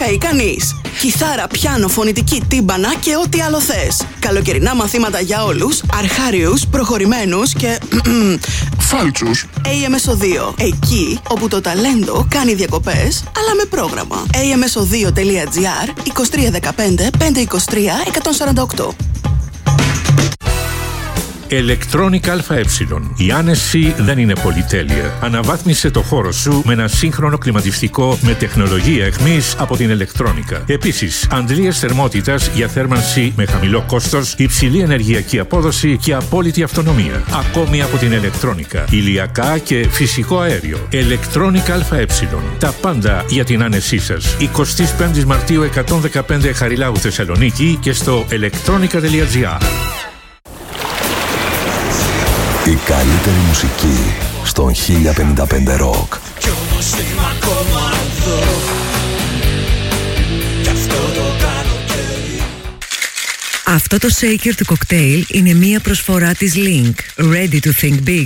καεί κανείς. Κιθάρα, πιάνο, φωνητική, τύμπανα και ό,τι άλλο θες. Καλοκαιρινά μαθήματα για όλους, αρχάριους, προχωρημένους και φάλτσους. AMSO2. Εκεί όπου το ταλέντο κάνει διακοπές, αλλά με πρόγραμμα. AMSO2.gr 2315 523 148. Electronic ΑΕ. Η άνεση δεν είναι πολυτέλεια. Αναβάθμισε το χώρο σου με ένα σύγχρονο κλιματιστικό με τεχνολογία εχμής από την Electronica. Επίσης, αντλίες θερμότητας για θέρμανση με χαμηλό κόστος, υψηλή ενεργειακή απόδοση και απόλυτη αυτονομία. Ακόμη από την Electronica. Ηλιακά και φυσικό αέριο. Electronic ΑΕ. Τα πάντα για την άνεσή σας. 25 Μαρτίου 115 Χαριλάου Θεσσαλονίκη και στο electronica.gr. Η καλύτερη μουσική στον 1055 Rock. Αυτό το shaker του κοκτέιλ είναι μία προσφορά της Link. Ready to think big.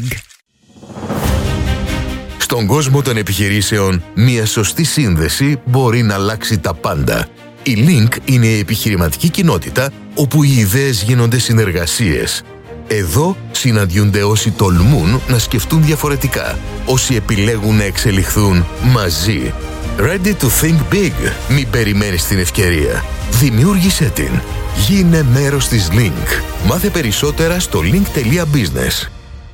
Στον κόσμο των επιχειρήσεων, μία σωστή σύνδεση μπορεί να αλλάξει τα πάντα. Η Link είναι η επιχειρηματική κοινότητα όπου οι ιδέες γίνονται συνεργασίες. Εδώ συναντιούνται όσοι τολμούν να σκεφτούν διαφορετικά, όσοι επιλέγουν να εξελιχθούν μαζί. Ready to think big. Μην περιμένεις την ευκαιρία. Δημιούργησέ την. Γίνε μέρος της Link. Μάθε περισσότερα στο link.business.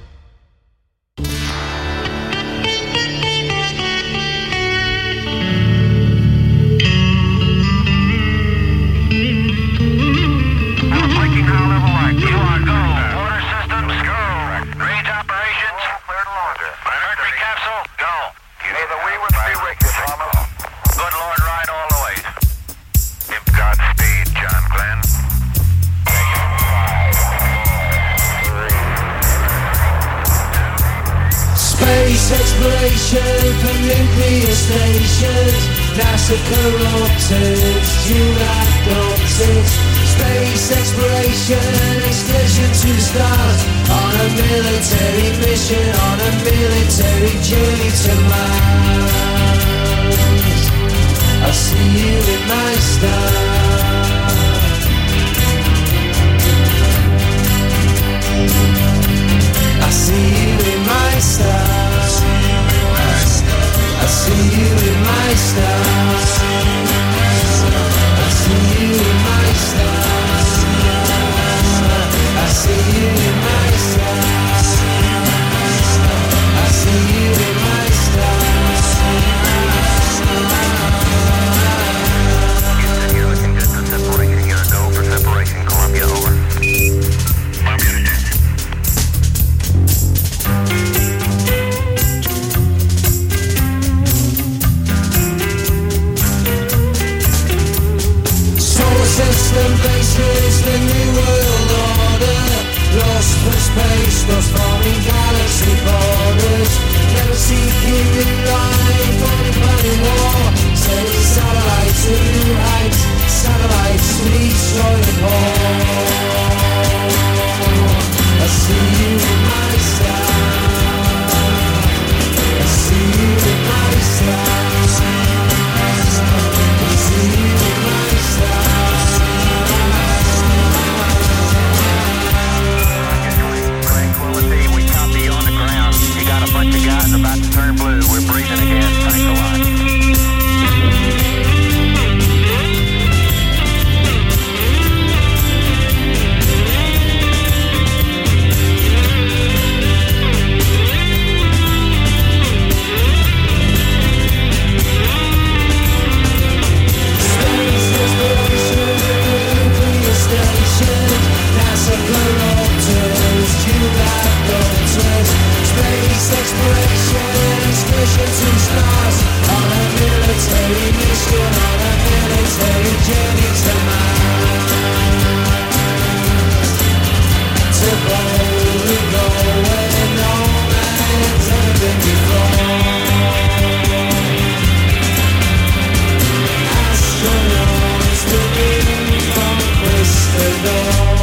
Exploration from nuclear stations, NASA corrupted, United space exploration, excursion to the stars, on a military mission, on a military journey to Mars. I see you in my star. I see you in my star. I see you in my stars. I see you in my stars. I see you in my stars. I see you in my stars. Houston, you're looking good for separation. You're a go for separation. Columbia, over. System bases, the new world order, lost for space, lost forming galaxy borders, never seeking new life, only planning war, sending satellites to new heights, satellites to destroy the core. I see you in my star. I see you in my star. I see you in my star. Bunch of guys about to turn blue. We're breathing again. Thanks a lot. Exploration, excursion to stars, on a military mission, on a military journey to Mars. To boldly go where no man's ever been before. Astronauts looking from crystal door.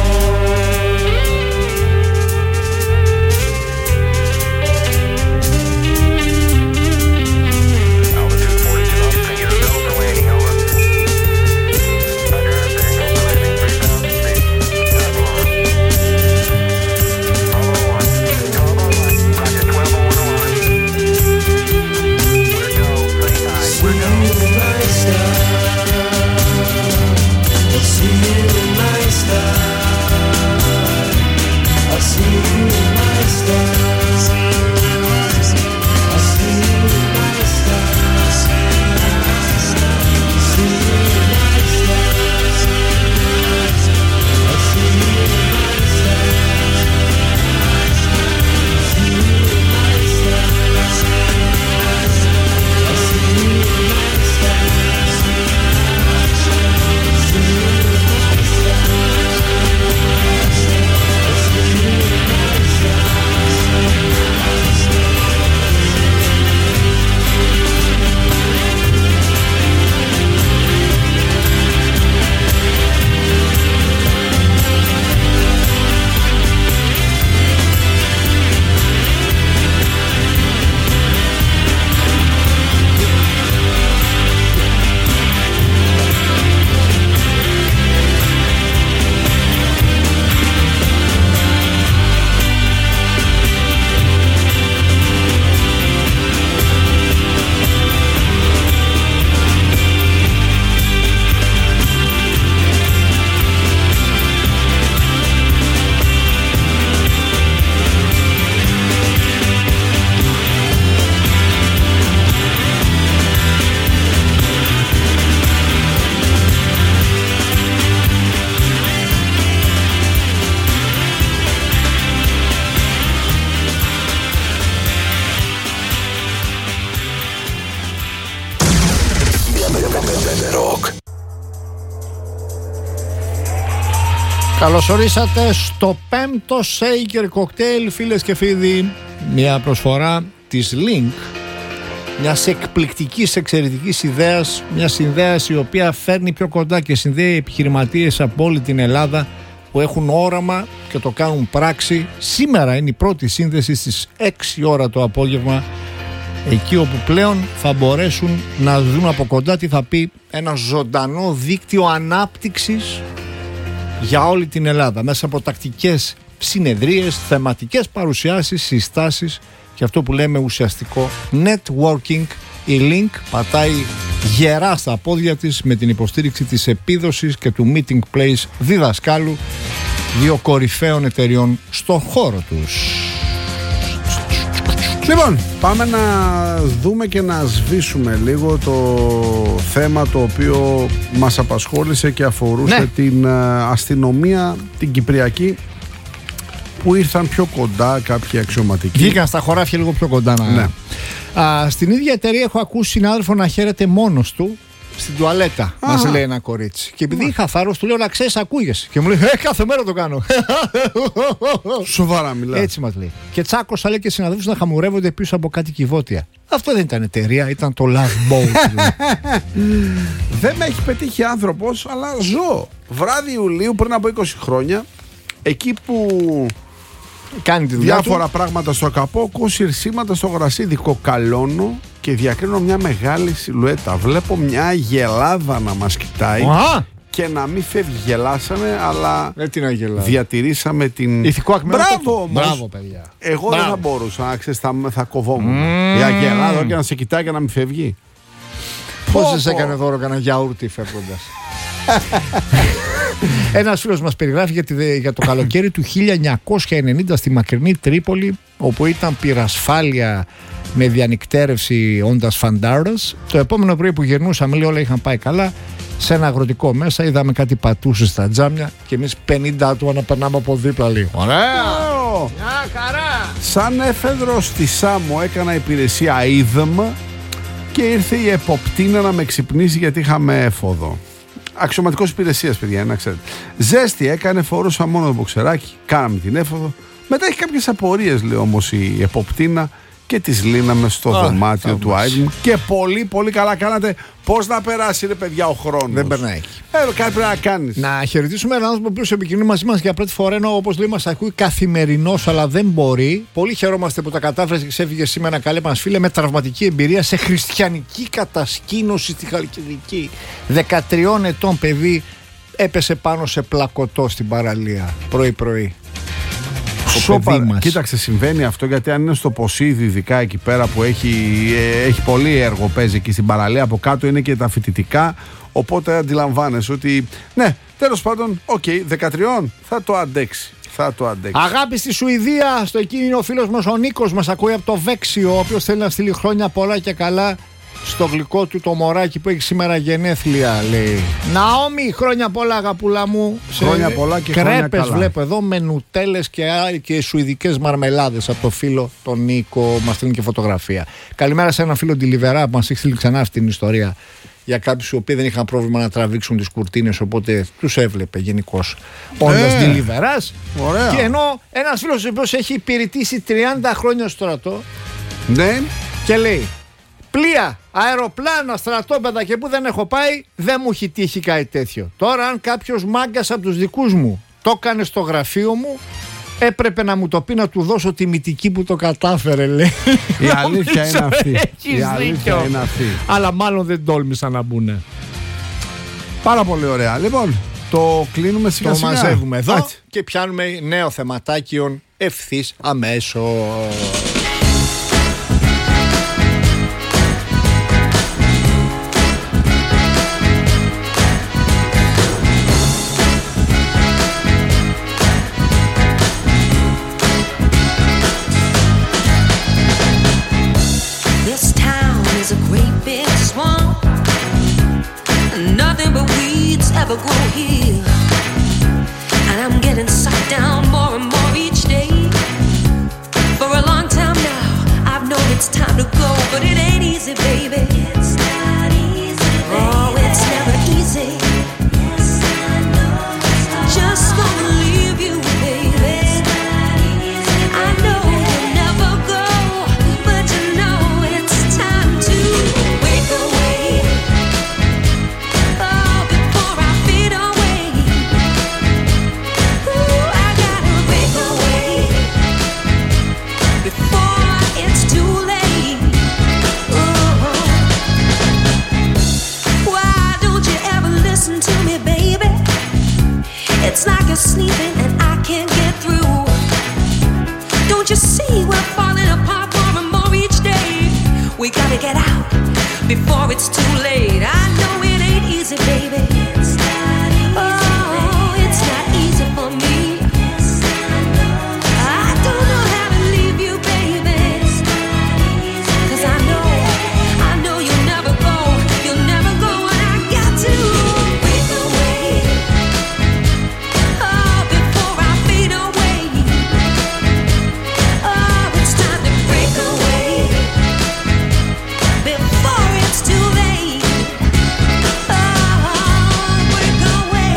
Καλώς ορίσατε στο 5ο Shaker Cocktail, φίλες και φίλοι. Μια προσφορά της Link, μιας εκπληκτικής, εξαιρετικής ιδέας. Μια συνδέας η οποία φέρνει πιο κοντά και συνδέει επιχειρηματίες από όλη την Ελλάδα που έχουν όραμα και το κάνουν πράξη. Σήμερα είναι η πρώτη σύνδεση στις 6 ώρα το απόγευμα, εκεί όπου πλέον θα μπορέσουν να δουν από κοντά τι θα πει ένα ζωντανό δίκτυο ανάπτυξης για όλη την Ελλάδα, μέσα από τακτικές συνεδρίες, θεματικές παρουσιάσεις, συστάσεις και αυτό που λέμε ουσιαστικό networking. Η Link πατάει γερά στα πόδια της με την υποστήριξη της επίδοσης και του meeting place διδασκάλου, δύο κορυφαίων εταιριών στον χώρο τους. Λοιπόν, πάμε να δούμε και να σβήσουμε λίγο το θέμα το οποίο μας απασχόλησε και αφορούσε την αστυνομία, την Κυπριακή, που ήρθαν πιο κοντά κάποιοι αξιωματικοί. Βγήκαν στα χωράφια λίγο πιο κοντά. Στην ίδια εταιρεία έχω ακούσει συνάδελφο να χαίρεται μόνος του στην τουαλέτα, μας λέει ένα κορίτσι. Και επειδή είχα θάρρος, του λέω να ξέρεις, ακούγεσαι. Και μου λέει, κάθε μέρα το κάνω. Σοβαρά μιλάω. Έτσι μας λέει. Και τσάκωσα, λέει, και συναδέλφους να χαμουρεύονται πίσω από κάτι κυβότια. Αυτό δεν ήταν εταιρεία, ήταν το Love Boat. Δεν με έχει πετύχει άνθρωπος, αλλά ζω. Βράδυ Ιουλίου πριν από 20 χρόνια, εκεί που κάνει τη διάφορα πράγματα στο καπόκο, συρσήματα στο γρασίδι, κοκαλώνω και διακρίνω μια μεγάλη σιλουέτα. Βλέπω μια γελάδα να μας κοιτάει και να μην φεύγει. Γελάσαμε, αλλά διατηρήσαμε την ηθικό ακμαίο. Μπράβο όμως. Μπράβο, παιδιά. Εγώ δεν θα μπορούσα, να ξέρεις, θα κοβόμουν. Η αγελάδα και να σε κοιτάει και να μην φεύγει. Πώς δεν σε έκανε δώρο κανένα γιαούρτι φεύγοντας? Ένας φίλος μας περιγράφει για το καλοκαίρι του 1990 στη μακρινή Τρίπολη, όπου ήταν πυρασφάλεια με διανυκτέρευση όντας φαντάρας. Το επόμενο πρωί που γυρνούσαμε, λέει, όλα είχαν πάει καλά. Σε ένα αγροτικό μέσα είδαμε κάτι πατούσε στα τζάμια και εμείς 50 άτομα να περνάμε από δίπλα λίγο. Ωραία! Μια χαρά! Σαν έφεδρο στη Σάμο έκανα υπηρεσία IDM και ήρθε η εποπτίνα να με ξυπνήσει γιατί είχαμε έφοδο. Αξιωματικός υπηρεσίας, παιδιά, να ξέρετε. Ζέστη έκανε, φορούσα μόνο το μποξεράκι, κάναμε την έφοδο. Μετά έχει κάποιες απορίες, λέει όμως η εποπτίνα, και τις λύναμε στο δωμάτιο του IDM. Και πολύ πολύ καλά κάνατε. Πώς να περάσει, ρε παιδιά, ο χρόνος? Δεν περνάει. Κάτι πρέπει να κάνεις. Να χαιρετήσουμε έναν άνθρωπο που επικοινωνεί μαζί μας για πρώτη φορά, ενώ όπως λέει μας ακούει καθημερινώς, αλλά δεν μπορεί. Πολύ χαιρόμαστε που τα κατάφερε και ξέφυγε σήμερα, καλέ μας φίλε, με τραυματική εμπειρία σε χριστιανική κατασκήνωση στη Χαλκιδική. 13 ετών έπεσε πάνω σε πλακωτό στην παραλία πρωί-πρωί. Κοίταξε, συμβαίνει αυτό γιατί αν είναι στο Ποσίδι, ειδικά εκεί πέρα που έχει πολύ έργο, παίζει εκεί στην παραλία, από κάτω είναι και τα φοιτητικά, οπότε αντιλαμβάνεσαι ότι ναι, τέλος πάντων, 13 θα το αντέξει. Αγάπη στη Σουηδία, στο εκεί είναι ο φίλος μας ο Νίκος, μας ακούει από το Βέξιο, ο οποίος θέλει να στείλει χρόνια πολλά και καλά στο γλυκό του το μωράκι που έχει σήμερα γενέθλια, λέει. Ναόμι, χρόνια πολλά, αγαπούλα μου. Χρόνια πολλά και χρόνια κρέπες καλά. Βλέπω εδώ με νουτέλες και σουηδικές μαρμελάδες από το φίλο τον Νίκο. Μας στείλει και φωτογραφία. Καλημέρα σε έναν φίλο Ντιλιβερά που μας έχει στείλει ξανά αυτή την ιστορία για κάποιους οι οποίοι δεν είχαν πρόβλημα να τραβήξουν τις κουρτίνες, οπότε τους έβλεπε γενικώς όντας Ντιλιβεράς. Και ενώ ένας φίλος ο οποίος έχει υπηρετήσει 30 χρόνια στο στρατό, ναι, και λέει, πλοία, αεροπλάνα, στρατόπεδα και που δεν έχω πάει, δεν μου έχει τύχει κάτι τέτοιο. Τώρα αν κάποιος μάγκας από τους δικούς μου το έκανε στο γραφείο μου, έπρεπε να μου το πει να του δώσω τη μυτική που το κατάφερε, λέει. Η αλήθεια είναι αυτή. Αλλά μάλλον δεν τόλμησαν να μπουνε. Πάρα πολύ ωραία. Λοιπόν, το κλείνουμε σιγά σιγά. Το μαζεύουμε εδώ και πιάνουμε νέο θεματάκιον ευθύς αμέσως. Ever grow here, and I'm getting sucked down more and more each day. For a long time now, I've known it's time to go, but it ain't easy, baby. It's not easy, baby. Oh, it's never easy. Yes, I know. Just gonna you're sleeping and I can't get through. Don't you see we're falling apart more and more each day? We gotta get out before it's too late. I know it ain't easy, baby. Oh, it's not easy for me. I don't know how to leave you, baby. 'Cause I know you'll never go. You'll never go, and I got to break away. Oh, before I fade away. Oh, it's time to break away. Before it's too late. Oh, break away.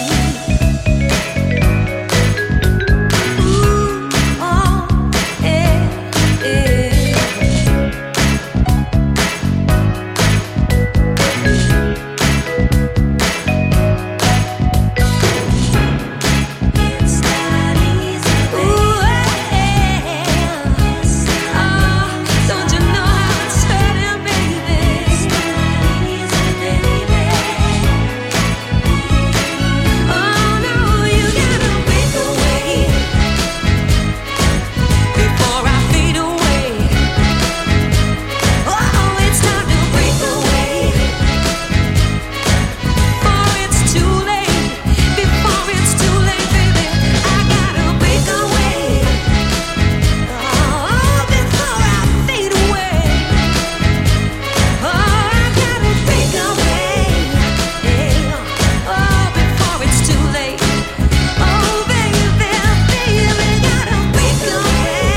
Ooh, oh, yeah, yeah. It's not easy, baby. Oh, don't you know how it's hurting, baby? It's not easy, baby. Oh no, you gotta break away before I fade away. Oh, it's time to break away before it's too late. Before it's too late, baby, I gotta break away. Oh, before I fade away. Oh, I gotta break away. Oh, before it's too late. Oh, baby, baby, gotta break away.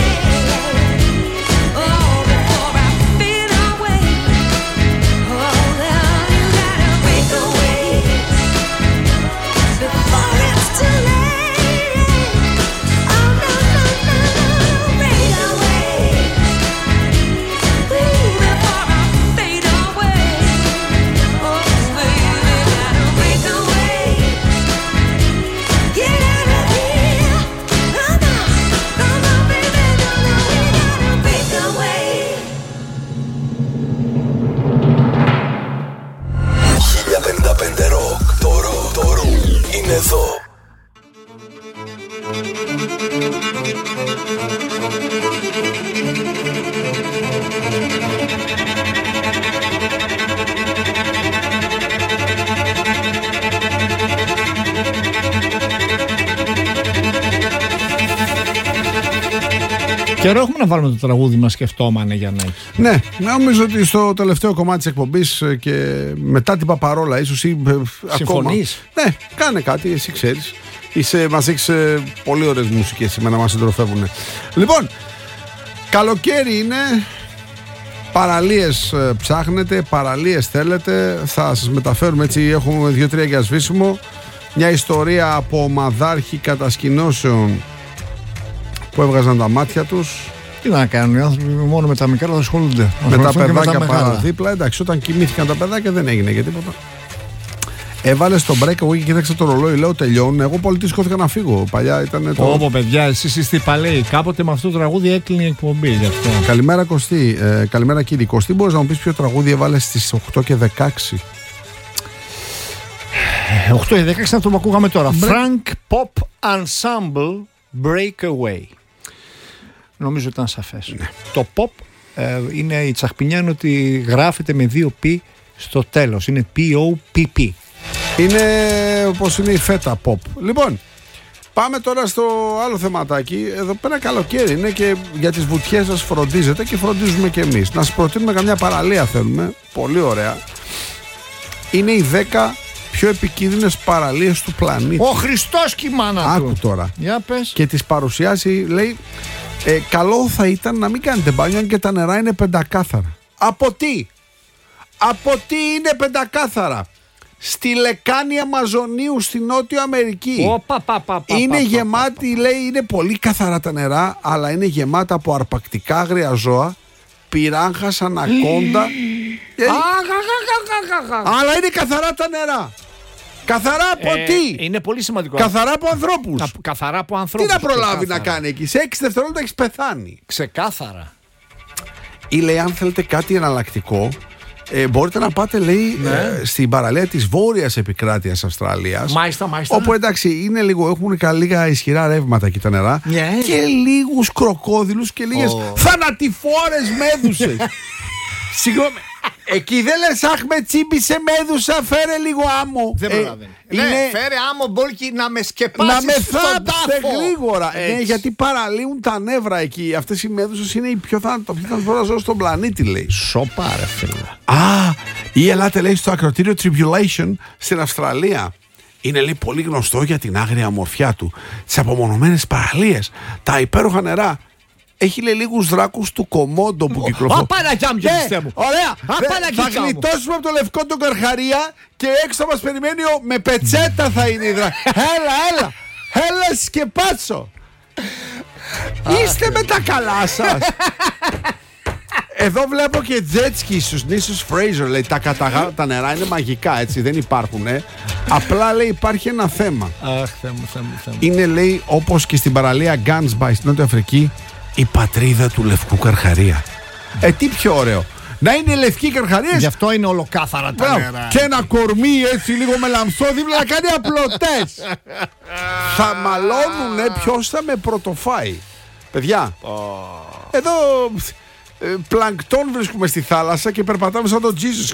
Oh, before I fade away. Oh, now you gotta break away before it's too late. Oh, no, break away. Ooh, before I fade away. Oh, baby, gotta break away. Get out of here. Oh, no, baby, no, we gotta break away. 1055 Rock. Το ροκ είναι εδώ. Καιρό έχουμε να βάλουμε το τραγούδι μας σκεφτόμανε για να έχει. Ναι, νομίζω ότι στο τελευταίο κομμάτι της εκπομπής και μετά την Παπαρόλα ίσως ή Συμφωνείς? Ναι, κάνε κάτι, εσύ ξέρεις. Μας έχεις πολύ ωραίες μουσικές σήμερα να μας συντροφεύουν. Λοιπόν, καλοκαίρι είναι, παραλίες ψάχνετε, παραλίες θέλετε, θα σας μεταφέρουμε έτσι, έχουμε 2-3 για σβήσιμο. Μια ιστορία από ομαδάρχη κατασκηνώσεων που έβγαζαν τα μάτια τους. Τι να κάνουν οι άνθρωποι, μόνο με τα μικρά θα ασχολούνται. Με τα παιδάκια παραδίπλα. Εντάξει, όταν κοιμήθηκαν τα παιδάκια δεν έγινε και τίποτα. Έβαλε στο breakaway και κοίταξε το ρολόι. Λέω τελειώνουν. Εγώ πολιτή σηκώθηκα να φύγω. Παλιά ήταν το. Όπο, παιδιά, εσείς είστε παλαιοί. Κάποτε με αυτό το τραγούδι έκλεινε η εκπομπή. Γι' αυτό. Καλημέρα Κωστή. Καλημέρα κύριε Κωστή. Μπορείς να μου πεις ποιο τραγούδι έβαλε στις 8 και 16? 8 και 16 είναι αυτό που ακούγαμε τώρα. Frank Pop Ensemble Breakaway. Νομίζω ήταν σαφές. Ναι. Το pop είναι η τσαχπινιά, είναι ότι γράφεται με 2 P στο τέλος. Είναι P-O-P-P. Είναι όπως είναι η φέτα pop. Λοιπόν, πάμε τώρα στο άλλο θεματάκι. Εδώ πέρα καλοκαίρι είναι και για τις βουτιές σας φροντίζετε και φροντίζουμε και εμείς. Να σας προτείνουμε καμιά παραλία θέλουμε. Πολύ ωραία. Είναι οι 10 πιο επικίνδυνες παραλίες του πλανήτη. Ο Χριστός και η μάνα του. Άκου τώρα. Για πες. Και τις παρουσιάσει, λέει, καλό θα ήταν να μην κάνετε μπάνιο αν και τα νερά είναι πεντακάθαρα. Από τι? Από τι είναι πεντακάθαρα? Στη λεκάνη Αμαζονίου στη Νότιο Αμερική. Είναι γεμάτη, λέει, είναι πολύ καθαρά τα νερά, αλλά είναι γεμάτα από αρπακτικά άγρια ζώα, πυράγχας, ανακόντα. Αλλά είναι καθαρά τα νερά. Καθαρά από τι? Είναι πολύ σημαντικό. Καθαρά από ανθρώπους. Καθαρά από ανθρώπους. Τι να προλάβει να κάνει εκεί? Σε 6 δευτερόλεπτα έχεις πεθάνει. Ξεκάθαρα. Ή λέει, αν θέλετε κάτι εναλλακτικό, Μπορείτε να πάτε, λέει, στην παραλία της βόρειας επικράτειας Αυστραλίας. Μάλιστα. Όπου εντάξει, είναι λίγο, έχουν λίγα ισχυρά ρεύματα εκεί τα νερά. Και λίγους κροκόδιλους και λίγες θανατηφόρες μέδουσες. Συγγνώμη. Εκεί δεν λες, αχ, με τσίμπησε μέδουσα, φέρε λίγο άμμο. Δεν προλαβαίνει. Φέρε άμμο, μπόλκι να με σκεπάσει. Να με θάψε γρήγορα. Ναι, γιατί παραλύουν τα νεύρα εκεί. Αυτές οι μέδουσες είναι οι πιο θανατηφόρα ζώα στον πλανήτη, λέει. Σοπα, ρε φίλε. Ή ελάτε, λέει, στο ακροτήριο Tribulation στην Αυστραλία. Είναι, λέει, πολύ γνωστό για την άγρια ομορφιά του. Τις απομονωμένες παραλίες, τα υπέροχα νερά. Έχει, λέει, λίγους δράκους του Κομόντο που κυκλοφορούν. Παναγιά μου, κύριε μου. Ωραία. Θα γλιτώσουμε από το λευκό τον Καρχαρία και έξω μας περιμένει με πετσέτα θα είναι η δράκη. Έλα σκεπάτσο. Είστε με τα καλά σας. Εδώ βλέπω και τζέτσκι στους νήσους Fraser, λέει, τα νερά είναι μαγικά, έτσι, δεν υπάρχουν. Απλά, λέει, υπάρχει ένα θέμα. Αχ, Θεέ μου. Είναι, λέει, όπως και στην παραλία Gansby στην Νότια Αφρική, η πατρίδα του λευκού Καρχαρία. Τι πιο ωραίο. Να είναι λευκή Καρχαρία. Γι' αυτό είναι ολοκάθαρα τα νερά. Και ένα κορμί έτσι λίγο με λαμψό δίπλα να κάνει απλωτές. Θα μαλώνουνε ποιος θα με πρωτοφάει. Παιδιά, εδώ πλανκτόν βρίσκουμε στη θάλασσα και περπατάμε σαν τον Jesus.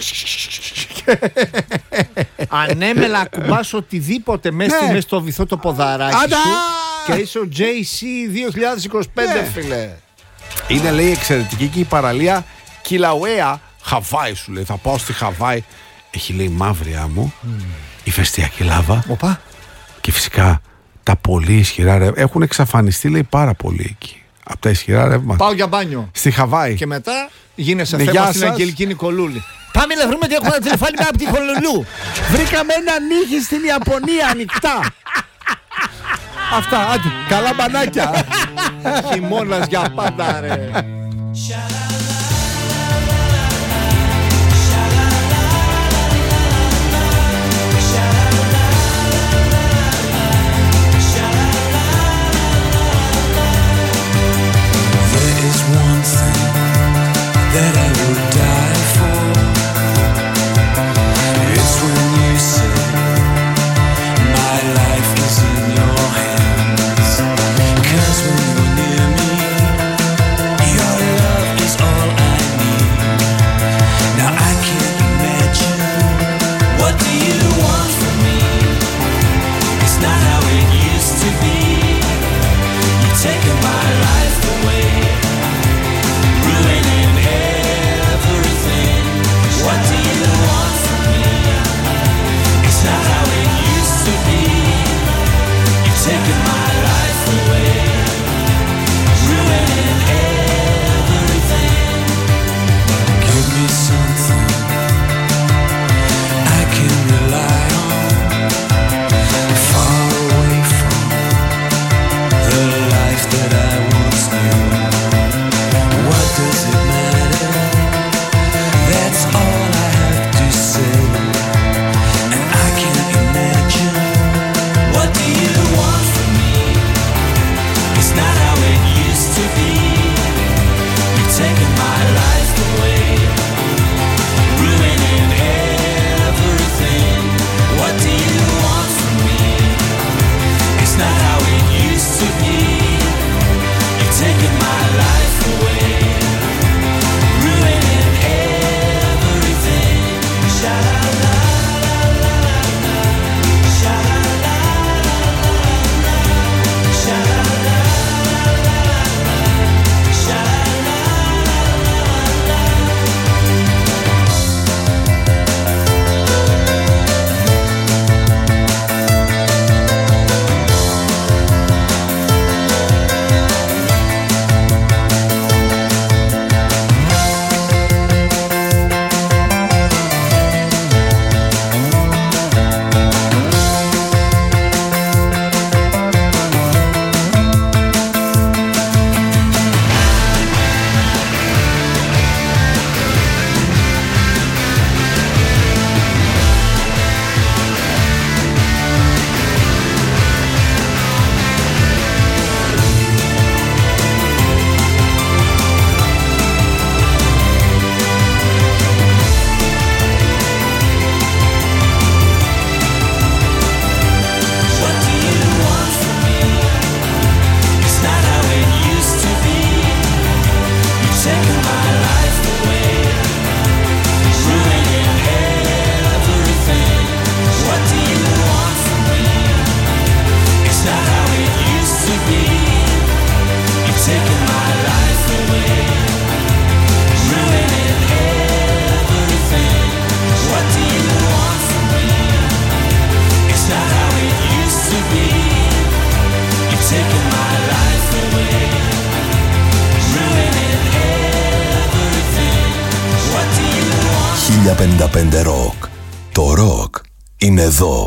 Ανέμελα ακουμπάς οτιδήποτε μέσα στο βυθό το ποδαράκι σου και είσαι ο JC 2025, φίλε. Είναι, λέει, εξαιρετική και η παραλία Κιλαουέα, Χαβάη, σου λέει. Θα πάω στη Χαβάη. Έχει, λέει, μαύρη άμμο, ηφαιστειακή λάβα. Και φυσικά τα πολύ ισχυρά ρεύματα. Έχουν εξαφανιστεί, λέει, πάρα πολύ εκεί. Από τα ισχυρά ρεύματα. Πάω για μπάνιο. Στη Χαβάη. Και μετά γίνεσαι θέμα στην Αγγελική Νικολούλη. Πάμε να βρούμε τι έχουμε να τηλεφώνει από τη Χολολού. Βρήκαμε ένα νύχι στην Ιαπωνία ανοιχτά. Αυτά, άντε, καλά μπανάκια. Χειμώνας για πάντα, ρε. That I would die for. It's when you say my life is in your hands. 'Cause when you're near me, your love is 1055 Rock. Το ροκ είναι εδώ.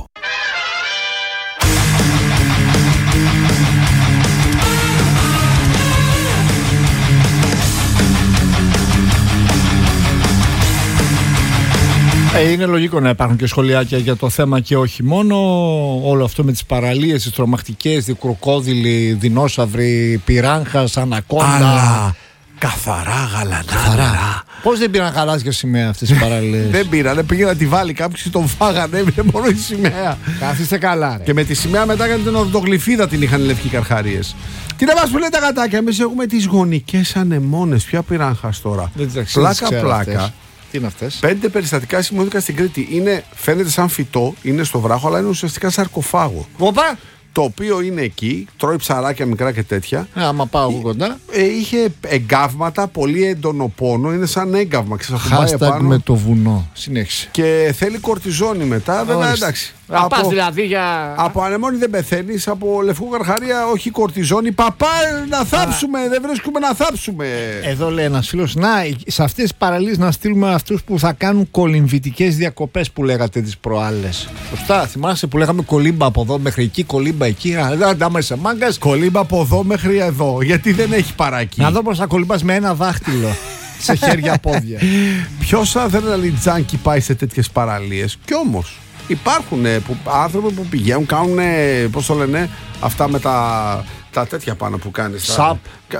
Είναι λογικό να υπάρχουν και σχολιάκια για το θέμα και όχι μόνο. Όλο αυτό με τις παραλίες, τις τρομακτικές, κροκόδιλοι, δεινόσαυροι, πυράγχας, ανακόντα. Αλλά καθαρά γαλανά νερά. Πώς δεν πήραν γαλάζια σημαία αυτές οι παραλίες? Δεν πήραν, πήγε να τη βάλει κάποιος και τον φάγανε, έμεινε μόνο η σημαία. Κάθιστε καλά, ρε. Και με τη σημαία μετά έκανε την ορδογλυφίδα, την είχαν οι λευκοί καρχαρίες. Τι να μας που λένε τα γατάκια, εμείς έχουμε τις γονικές ανεμόνες. Ποια πυράγχας τώρα? Πλάκα. Τι είναι αυτές? 5 περιστατικά σημειώθηκαν στην Κρήτη. Φαίνεται σαν φυτό, είναι στο βράχο, αλλά είναι ουσιαστικά σαρκοφάγο. Όπα! Το οποίο είναι εκεί, τρώει ψαράκια μικρά και τέτοια. Άμα πάω εγώ κοντά. Είχε εγκάβματα, πολύ έντονο πόνο, είναι σαν έγκαυμα. Hashtag με το βουνό. Συνέχισε. Και θέλει κορτιζόνη μετά, βέβαια εντάξει. Δηλαδή από ανεμόνη δεν πεθαίνεις, από λευκό καρχαρία όχι κορτιζόνη. Παπά, να θάψουμε, δεν βρίσκουμε να θάψουμε. Εδώ λέει ένας φίλος, να, σε αυτές τις παραλίες να στείλουμε αυτούς που θα κάνουν κολυμβητικές διακοπές που λέγατε τις προάλλες. Σωστά, θυμάσαι που λέγαμε κολύμπα από εδώ μέχρι εκεί, κολύμπα εκεί. Δεν είσαι μάγκας. Κολύμπα από εδώ μέχρι εδώ, γιατί δεν έχει παρακεί. Να δω πως θα κολυμπάς με ένα δάχτυλο σε χέρια πόδια. Ποιος αδρεναλιτζάνκι πάει σε τέτοιες παραλίες? Κι όμως υπάρχουν άνθρωποι που πηγαίνουν, κάνουν, πώς το λένε, αυτά με τα τέτοια πάνω που κάνεις. Σαπ,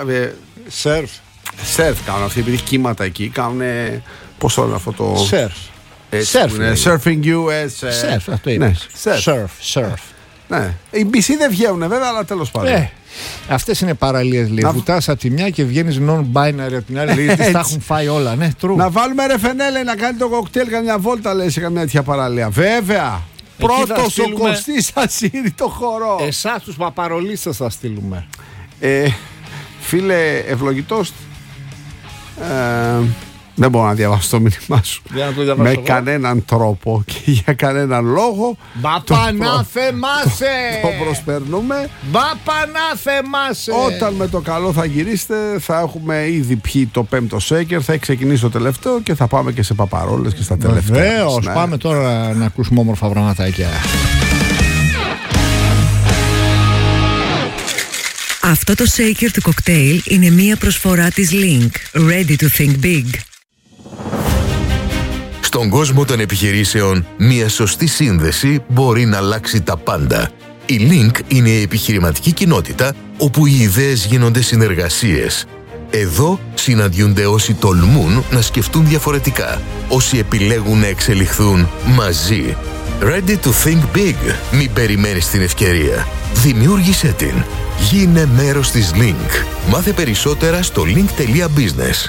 σερφ. Σερφ κάνουν αυτοί, επειδή κύματα εκεί, κάνουν, πώς το λένε αυτό το... Σερφ. Surfing US. Σερφ, αυτό είναι. Σερφ. Ναι. Οι BC δεν βγαίνουν βέβαια, αλλά τέλος πάντων. Αυτές είναι παραλίες, λέει. Βουτάς από τη μια και βγαίνεις non-binary από την άλλη. Λέει, τις τα έχουν φάει όλα. Ναι, true. Να βάλουμε ρεφενέλε, να κάνει το κοκτέιλ καμιά βόλτα, λέει, σε καμιά τέτοια παραλία. Βέβαια. Πρώτος ο Κωστής θα σύρει το χορό. Εσάς τους παπαρολίστες θα στείλουμε. Φίλε, ευλογητός. Δεν μπορώ να διαβάσω το μήνυμά σου με κανέναν τρόπο και για κανέναν λόγο. Μπαπανάθεμάσαι! Το προσπερνούμε. Μπαπανάθεμάσαι! Όταν με το καλό θα γυρίσετε, θα έχουμε ήδη πιει το 5ο σέικερ, θα έχει ξεκινήσει το τελευταίο και θα πάμε και σε παπαρόλες και στα τελευταία. Βεβαίως, πάμε τώρα να ακούσουμε όμορφα πραγματάκια. Αυτό το shaker του κοκτέιλ είναι μία προσφορά της Link. Ready to think big. Στον κόσμο των επιχειρήσεων, μία σωστή σύνδεση μπορεί να αλλάξει τα πάντα. Η Link είναι η επιχειρηματική κοινότητα όπου οι ιδέες γίνονται συνεργασίες. Εδώ συναντιούνται όσοι τολμούν να σκεφτούν διαφορετικά, όσοι επιλέγουν να εξελιχθούν μαζί. Ready to think big. Μην περιμένεις την ευκαιρία. Δημιούργησέ την. Γίνε μέρος της Link. Μάθε περισσότερα στο link.business.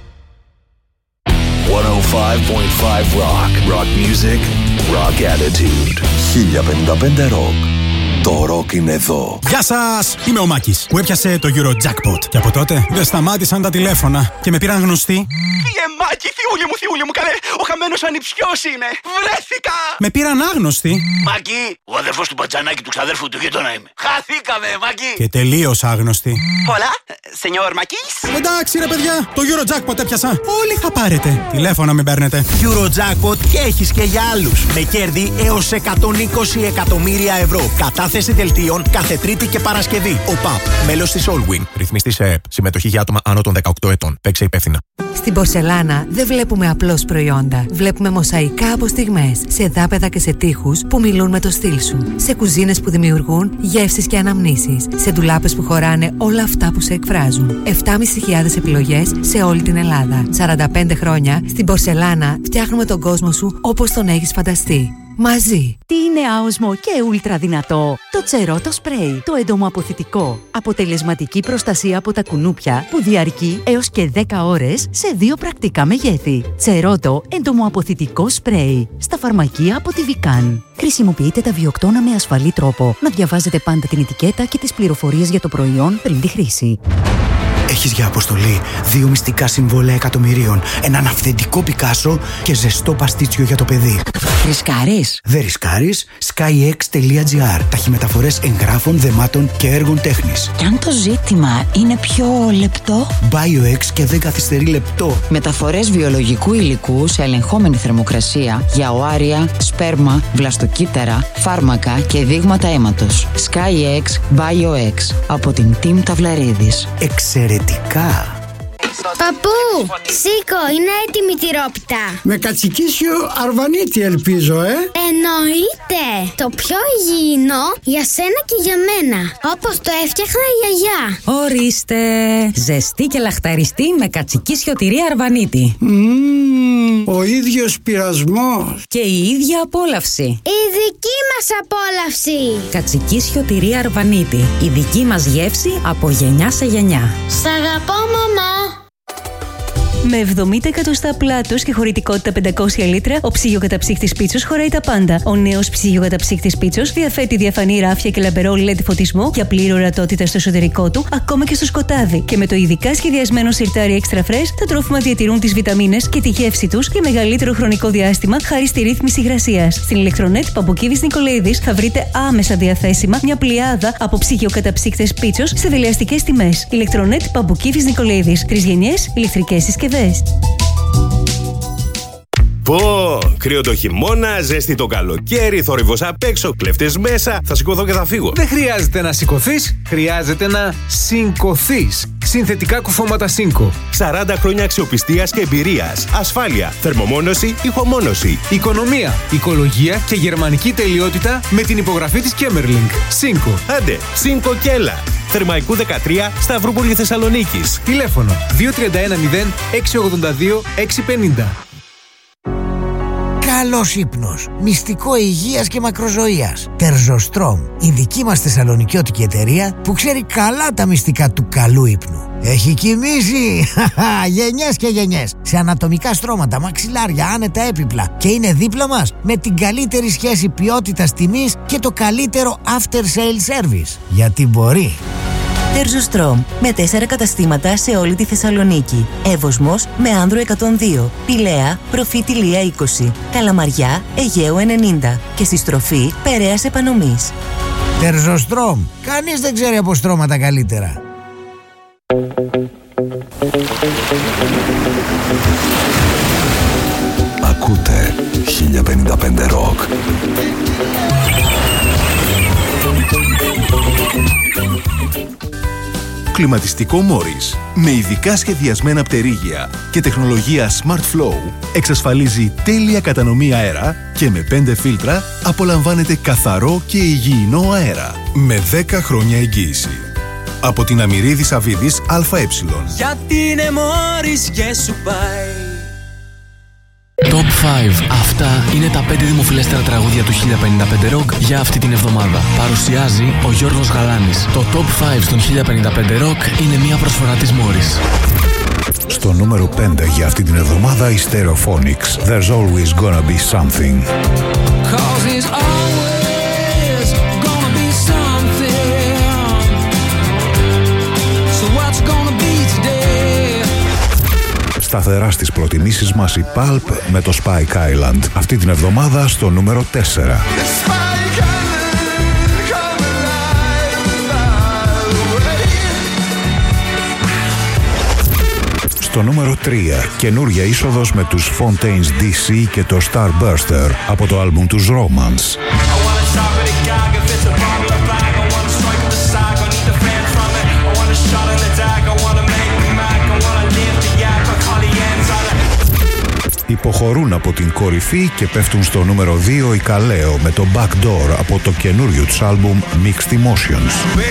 105.5 Rock. Rock music, rock attitude. 1055 Rock. Το ροκ είναι εδώ. Γεια σας! Είμαι ο Μάκης που έπιασε το Eurojackpot. Και από τότε δεν σταμάτησαν τα τηλέφωνα και με πήραν γνωστοί. Μάκη, θειούλη μου, καλέ, ο χαμένος ανιψιός είναι. Βρέθηκα! Με πήραν άγνωστοι. Μάκη, ο αδερφός του μπατζανάκι του ξαδέρφου του γείτονα είμαι. Χαθήκαμε, Μάκη. Και τελείως άγνωστοι. Πολλά, σενιόρ Μάκης. Εντάξει ρε παιδιά, το Eurojackpot έπιασα. Όλοι θα πάρετε. Τηλέφωνα μην παίρνετε. Eurojackpot και έχεις και για άλλους. Με κέρδη έως 120 εκατομμύρια ευρώ. Κατάθεση δελτίων κάθε Τρίτη και Παρασκευή. ΟΠΑΠ, μέλος της Allwin. Ρυθμιστής ΕΕΠ. Συμμετοχή για άτομα άνω των 18 ετών. Παίξε υπεύθυνα. Στην πορσελάνα δεν βλέπουμε απλώς προϊόντα. Βλέπουμε μοσαϊκά από στιγμές, σε δάπεδα και σε τοίχους που μιλούν με το στυλ σου. Σε κουζίνες που δημιουργούν γεύσεις και αναμνήσεις. Σε ντουλάπες που χωράνε όλα αυτά που σε εκφράζουν. 7.500 επιλογές σε όλη την Ελλάδα. 45 χρόνια στην πορσελάνα φτιάχνουμε τον κόσμο σου όπως τον έχεις φανταστεί. Μαζί. Τι είναι άοσμο και ούλτρα δυνατό? Το Τσερότο Σπρέι, το εντομοαποθητικό. Αποτελεσματική προστασία από τα κουνούπια που διαρκεί έως και 10 ώρες σε 2 πρακτικά μεγέθη. Τσερότο εντομοαποθητικό σπρέι. Στα φαρμακεία από τη Βικάν. Χρησιμοποιείτε τα βιοκτώνα με ασφαλή τρόπο. Να διαβάζετε πάντα την ετικέτα και τις πληροφορίες για το προϊόν πριν τη χρήση. Έχεις για αποστολή 2 μυστικά συμβόλαια εκατομμυρίων, έναν αυθεντικό Πικάσο και ζεστό παστίτσιο για το παιδί. Ρισκάρεις? Δεν ρισκάρεις. SkyX.gr. Ταχυμεταφορές εγγράφων, δεμάτων και έργων τέχνης. Κι αν το ζήτημα είναι πιο λεπτό? BioX και δεν καθυστερεί λεπτό. Μεταφορές βιολογικού υλικού σε ελεγχόμενη θερμοκρασία για οάρια, σπέρμα, βλαστοκύτταρα, φάρμακα και δείγματα αίματος. SkyX BioX από την Team Ταυλαρίδης. Εξαιρετικά! Παππού, σήκω, είναι έτοιμη η τυρόπιτα. Με κατσικίσιο αρβανίτη ελπίζω, Εννοείται. Το πιο υγιεινό για σένα και για μένα. Όπως το έφτιαχνα η γιαγιά. Ορίστε. Ζεστή και λαχταριστή με κατσικίσιο τυρί αρβανίτη. Ο ίδιος πειρασμός. Και η ίδια απόλαυση. Η δική μας απόλαυση. Κατσικίσιο τυρί αρβανίτη. Η δική μας γεύση από γενιά σε γενιά. Σ' αγαπώ, μαμά. Με 70 εκατοστά πλάτος και χωρητικότητα 500 λίτρα, ο ψυγειοκαταψύκτης Πίτσος χωράει τα πάντα. Ο νέος ψυγειοκαταψύκτης Πίτσος διαθέτει διαφανή ράφια και λαμπερό LED φωτισμό για πλήρη ορατότητα στο εσωτερικό του, ακόμα και στο σκοτάδι. Και με το ειδικά σχεδιασμένο σιρτάρι Extra Fresh, τα τρόφιμα διατηρούν τις βιταμίνες και τη γεύση τους για μεγαλύτερο χρονικό διάστημα χάρη στη ρύθμιση υγρασίας. Στην ηλεκτρονέτ Παμποκίδης Νικολαίδης θα βρείτε άμεσα διαθέσιμα μια πλειάδα από ψυγειοκαταψύκτες Πίτσος σε δελεαστικές τιμές. Ηλεκτρονέτ Παμποκίδης Νικολαίδης. 3 γενιές ηλεκτρικές συσκευές. Πω, κρύο το χειμώνα, ζέστη το καλοκαίρι, θόρυβος απ' έξω, κλέφτες μέσα. Θα σηκωθώ και θα φύγω. Δεν χρειάζεται να σηκωθείς, χρειάζεται να σηκωθείς. Συνθετικά κουφώματα Σίνκο. 40 χρόνια αξιοπιστίας και εμπειρίας. Ασφάλεια, θερμομόνωση, ηχομόνωση. Οικονομία, οικολογία και γερμανική τελειότητα με την υπογραφή της Κέμερλινγκ. Σίνκο. Άντε, Σίνκο και έλα. Θερμαϊκού 13, Σταυρούπολη Θεσσαλονίκης. Τηλέφωνο 2310 682 650. Καλός ύπνος, μυστικό υγείας και μακροζωίας. Τερζοστρόμ, η δική μας θεσσαλονικιώτικη εταιρεία που ξέρει καλά τα μυστικά του καλού ύπνου. Έχει κοιμήσει γενιές και γενιές σε ανατομικά στρώματα, μαξιλάρια, άνετα έπιπλα και είναι δίπλα μας με την καλύτερη σχέση ποιότητας τιμής και το καλύτερο after sale service. Γιατί μπορεί. Τερζοστρόμ, με 4 καταστήματα σε όλη τη Θεσσαλονίκη. Εύωσμος με Άνδρο 102, Πηλαία, Προφήτη Λία 20, Καλαμαριά, Αιγαίου 90 και στη στροφή Περαίας Επανομής. Τερζοστρόμ, κανείς δεν ξέρει από στρώματα καλύτερα. Ακούτε 1055 Rock. Κλιματιστικό Morris με ειδικά σχεδιασμένα πτερίγια και τεχνολογία Smart Flow εξασφαλίζει τέλεια κατανομή αέρα και με 5 φίλτρα απολαμβάνετε καθαρό και υγιεινό αέρα με 10 χρόνια εγγύηση. Από την Αμυρίδης Αβίδης ΑΕ. Γιατί είναι Morris και σου πάει. Top 5. Αυτά είναι τα 5 δημοφιλέστερα τραγούδια του 1055 Rock για αυτή την εβδομάδα. Παρουσιάζει ο Γιώργος Γαλάνης. Το Top 5 στον 1055 Rock είναι μια προσφορά της Morris. Στο νούμερο 5 για αυτή την εβδομάδα η Stereophonics. There's always gonna be something. Σταθερά στις προτιμήσεις μας η Pulp με το Spike Island. Αυτή την εβδομάδα στο νούμερο 4. Στο νούμερο 3, καινούρια είσοδος με τους Fontaines DC και το Starburster από το άλμπουμ τους Romance. Υποχωρούν από την κορυφή και πέφτουν στο νούμερο 2 η Καλέο με το Backdoor από το καινούριο τους άλμπουμ Mixed Emotions.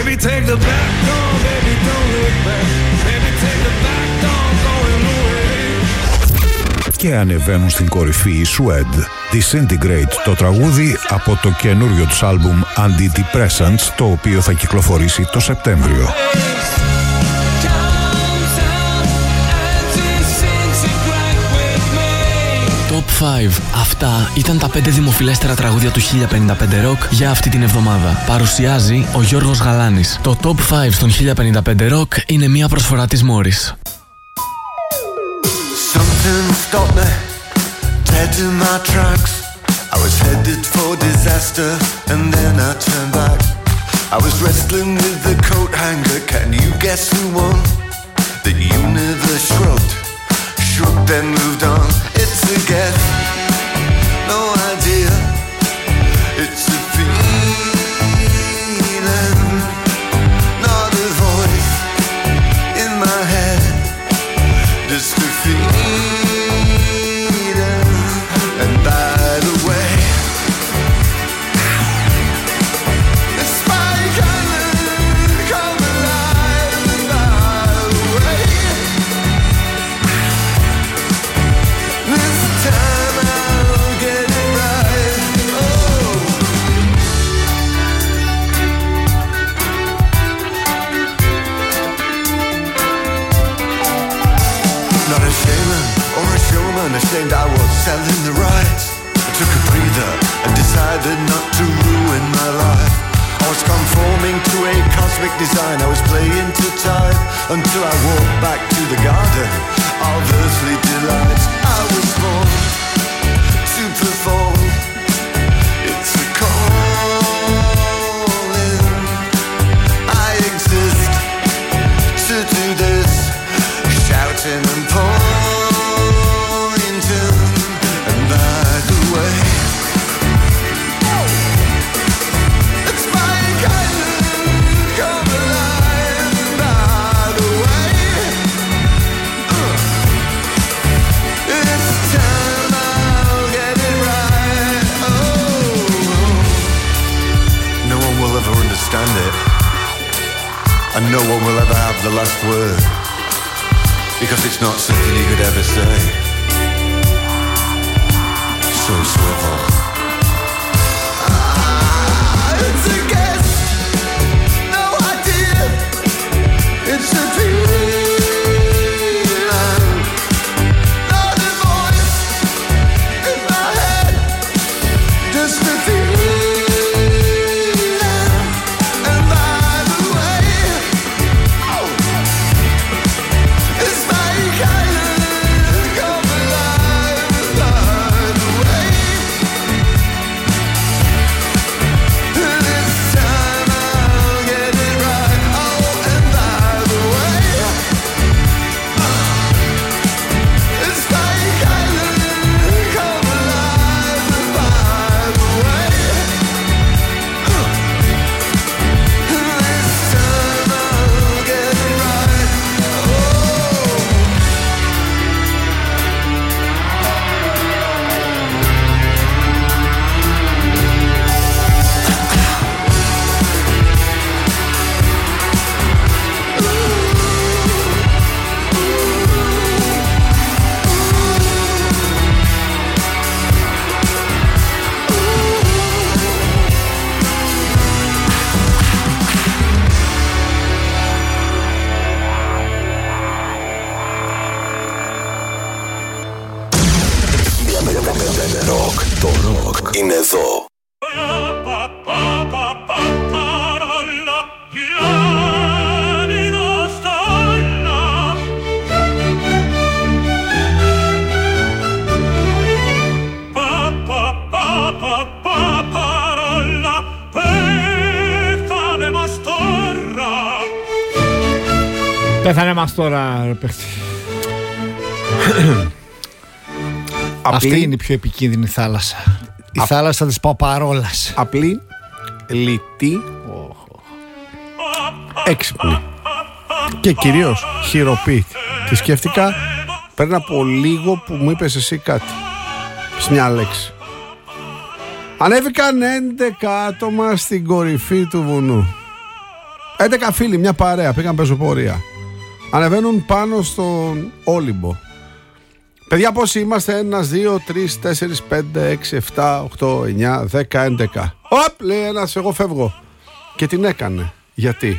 Και ανεβαίνουν στην κορυφή οι Suede. Disintegrate, το τραγούδι από το καινούριο τους άλμπουμ Antidepressants, το οποίο θα κυκλοφορήσει το Σεπτέμβριο. Top 5. Αυτά ήταν τα 5 δημοφιλέστερα τραγούδια του 1055 Rock για αυτή την εβδομάδα. Παρουσιάζει ο Γιώργος Γαλάνης. Το Top 5 των 1055 Rock είναι μια προσφορά της Morris. Something stopped me dead in my tracks. I was headed for disaster and then I turned back. I was wrestling with the coat hanger. Can you guess who won? The universe shrugged, then moved on. It's a guess, no idea. It's a feeling, not a voice in my head. Just a feeling. And by the way, it's my island come alive. And by the way, this time I'll get it right. Oh, not a shaman or a showman, ashamed I was selling the rights. I took a breather and decided not to ruin my life. I was conforming to a cosmic design. I was playing to time until I walked back to the garden of earthly delights. I was born to perform. It's a calling. I exist to do this, shouting and pointing. And by the way, it's my island come alive. And by the way, this time I'll get it right. Oh, no one will ever understand it, and no one will ever have the last word, because it's not something you could ever say. So swivel. It's a guess, no idea. It's a feeling, not a voice in my head. Just a feeling. And by the way, it's my island come alive. And by the way, this time I'll get it right. Oh, and by the way, it's my island come alive. And by the way, this time I'll get it right. Rock, το rock είναι εδώ. Πέθανε μας τώρα, ρε παίχτη. Αυτή είναι η πιο επικίνδυνη θάλασσα. Η θάλασσα της παπαρόλας. Απλή, λιτή, έξυπνη και κυρίως χειροποίητη. Τη σκέφτηκα πριν από λίγο που μου είπες εσύ κάτι. Πες μια λέξη. Ανέβηκαν 11 άτομα στην κορυφή του βουνού. 11 φίλοι, μια παρέα, πήγαν πεζοπορία. Ανεβαίνουν πάνω στον Όλυμπο. Παιδιά, πόσοι είμαστε? 1, 2, 3, 4, 5, 6, 7, 8, 9, 10, 11. Οπ, λέει ένας, εγώ φεύγω. Και την έκανε. Γιατί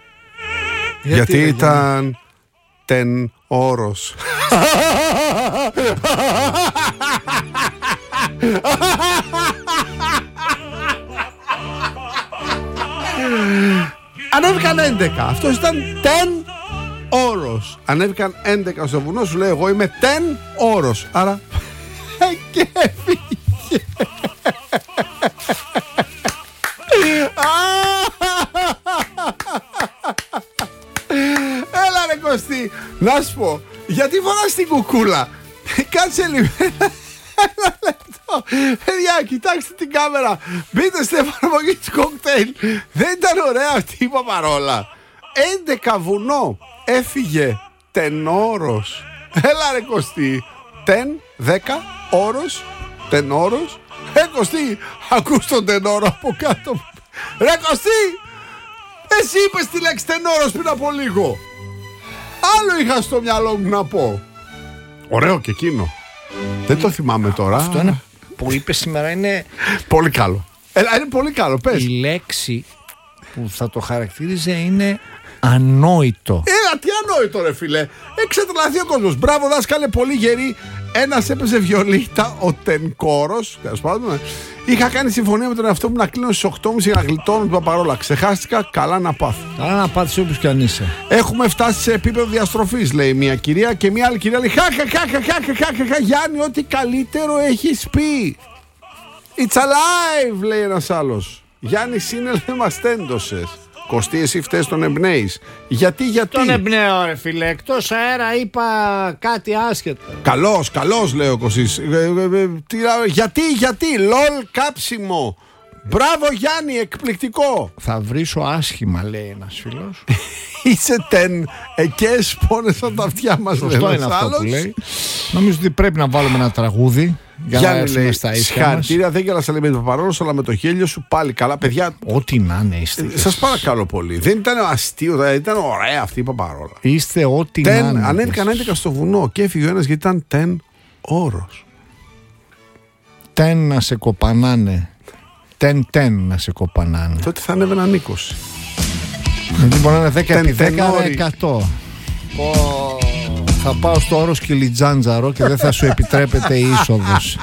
ήταν τεν όρος. Ανέβηκαν 11. Αυτός ήταν 10 όρος. Ανέβηκαν 11 στο βουνό, σου λέει εγώ είμαι 10 όρος. Άρα και έφυγε. Έλα ρε Κωστή, να σου πω, γιατί φοράς την κουκούλα? Κάτσε λίγο. Ένα λεπτό. Παιδιά, κοιτάξτε την κάμερα. Μπείτε στην εφαρμογή του κοκτέιλ. Δεν ήταν ωραία αυτή η παπαρόλα? 11 βουνό. Έφυγε τενόρος. Έλα ρε Κωστή. 10 όρος. Τενόρος. Κωστή, ακούς τον τενόρο από κάτω. Ρε Κωστή, εσύ είπες τη λέξη τενόρος πριν από λίγο. Άλλο είχα στο μυαλό μου να πω. Ωραίο και εκείνο. Δεν το θυμάμαι τώρα. Αυτό είναι που είπε σήμερα είναι πολύ καλό. Είναι πολύ καλό, πες. Η λέξη που θα το χαρακτήριζε είναι ανόητο. Τι ανόητο ρε φίλε. Εξετρελαθεί ο κόσμος. Μπράβο δάσκαλε, πολύ γερή. Ένας έπαιζε βιολίτα, ο Τενκόρος. Είχα κάνει συμφωνία με τον εαυτό μου να κλείνω στις 8.30 να γλιτώνω την παπαρόλα. Ξεχάστηκα, καλά να πάθω. Καλά να πάθεις όπως κι αν είσαι. Έχουμε φτάσει σε επίπεδο διαστροφής, λέει μια κυρία, και μια άλλη κυρία λέει χαχαχαχαχαχαχαχαχα, Γιάννη, ό,τι καλύτερο έχεις πει. It's alive, λέει ένας άλλος. Γιάννη, σύνελε μας τέντωσες. Κωστή, εσύ φταίς, τον εμπνέεις. Γιατί? Τον εμπνέω ρε φίλε. Εκτός αέρα είπα κάτι άσχετο. Καλός λέει ο Κωστής. Γιατί λολ κάψιμο. Μπράβο Γιάννη, εκπληκτικό. Θα βρίσω άσχημα, λέει ένας φίλος. Είσαι τεν εκές πόνεσαν τα αυτιά μας. Σωστό είναι αυτό που λέει. Νομίζω ότι πρέπει να βάλουμε ένα τραγούδι για να έρθουμε στα ίσια μας. Συγχαρητήρια, δεν γέλασα λέει με το παρόλο, αλλά με το χέλιο σου πάλι καλά. Παιδιά, ό,τι να είναι είστε. Σας παρακαλώ πολύ. Δεν ήταν αστείο, ήταν ωραία αυτή η παπαρόλα. Είστε ό,τι να είναι. Ανέβηκαν 11 στο βουνό και έφυγε ο ένας γιατί ήταν 10 όρος. 10 να σε κοπανάνε. 10 να σε κοπανάνε. Τότε θα ανέβαιναν 20. Λοιπόν, είναι 10 επί 10 100. Θα πάω στο όρος Κιλιτζάντζαρο και δεν θα σου επιτρέπεται η είσοδος.